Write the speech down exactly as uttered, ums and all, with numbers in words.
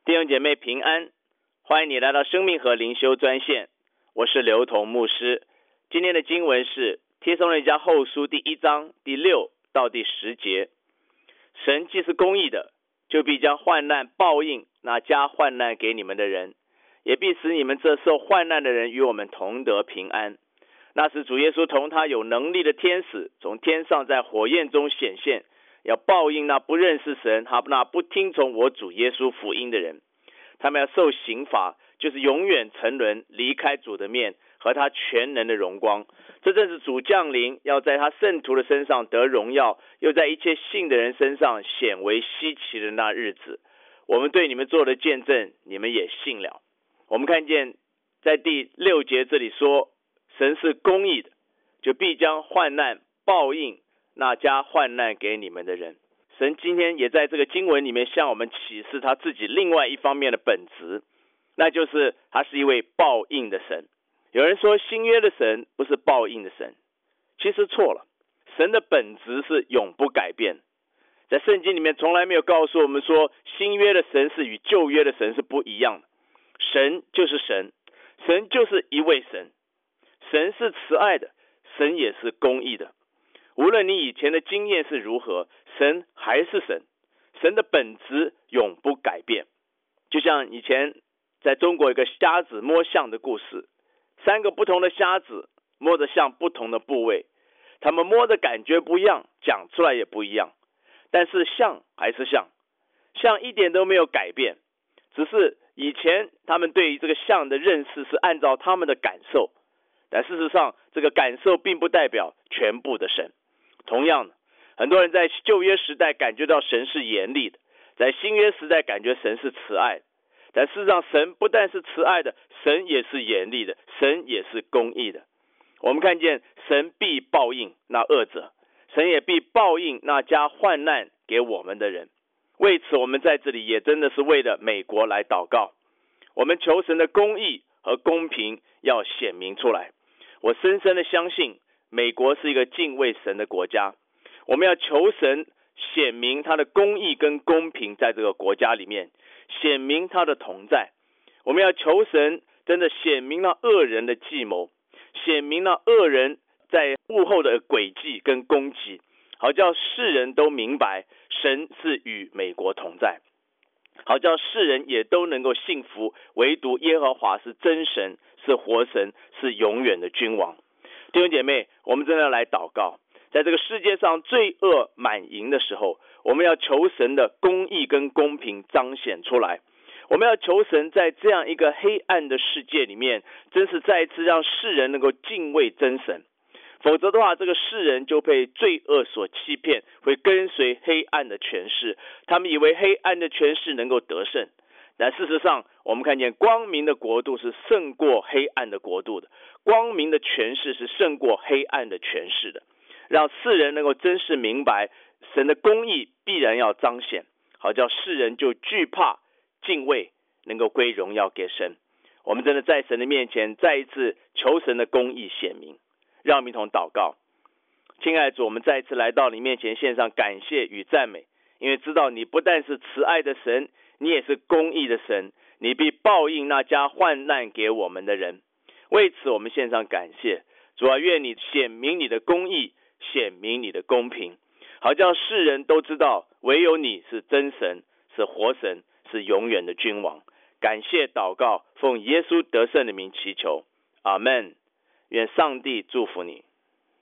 弟兄姐妹平安，欢迎你来到生命和灵修专线，我是刘同牧师。今天的经文是帖撒罗尼迦后书第一章第六到第十节。神既是公义的，就必将患难报应那加患难给你们的人，也必使你们这受患难的人与我们同得平安。那时主耶稣同他有能力的天使从天上在火焰中显现，要报应那不认识神和那不听从我主耶稣福音的人。他们要受刑罚，就是永远沉沦，离开主的面和他全能的荣光。这正是主降临，要在他圣徒的身上得荣耀，又在一切信的人身上显为稀奇的那日子。我们对你们做的见证，你们也信了。我们看见在第六节这里说，神是公义的，就必将患难报应那加患难给你们的人。神今天也在这个经文里面向我们启示他自己另外一方面的本质，那就是他是一位报应的神。有人说新约的神不是报应的神，其实错了。神的本质是永不改变，在圣经里面从来没有告诉我们说新约的神是与旧约的神是不一样的。神就是神，神就是一位神，神是慈爱的，神也是公义的。无论你以前的经验是如何，神还是神，神的本质永不改变。就像以前在中国有个瞎子摸象的故事，三个不同的瞎子摸着象不同的部位，他们摸的感觉不一样，讲出来也不一样，但是象还是象，象一点都没有改变，只是以前他们对于这个象的认识是按照他们的感受，但事实上这个感受并不代表全部的神。同样的，很多人在旧约时代感觉到神是严厉的，在新约时代感觉神是慈爱的，但事实上神不但是慈爱的，神也是严厉的，神也是公义的。我们看见神必报应那恶者，神也必报应那加患难给我们的人。为此我们在这里也真的是为了美国来祷告，我们求神的公义和公平要显明出来。我深深的相信美国是一个敬畏神的国家，我们要求神显明他的公义跟公平在这个国家里面，显明他的同在。我们要求神真的显明了恶人的计谋，显明了恶人在幕后的诡计跟攻击，好叫世人都明白神是与美国同在，好叫世人也都能够信服，唯独耶和华是真神，是活神，是永远的君王。弟兄姐妹，我们真的要来祷告，在这个世界上罪恶满盈的时候，我们要求神的公义跟公平彰显出来。我们要求神在这样一个黑暗的世界里面，真是再一次让世人能够敬畏真神。否则的话，这个世人就被罪恶所欺骗，会跟随黑暗的权势，他们以为黑暗的权势能够得胜，但事实上我们看见光明的国度是胜过黑暗的国度的，光明的权势是胜过黑暗的权势的。让世人能够真实明白神的公义必然要彰显，好叫世人就惧怕敬畏，能够归荣耀给神。我们真的在神的面前再一次求神的公义显明。让我们一同祷告。亲爱的主，我们再一次来到你面前献上感谢与赞美，因为知道你不但是慈爱的神，你也是公义的神，你必报应那加患难给我们的人。为此我们献上感谢。主啊，愿你显明你的公义，显明你的公平，好叫世人都知道唯有你是真神，是活神，是永远的君王。感谢祷告，奉耶稣得胜的名祈求，阿们。愿上帝祝福你。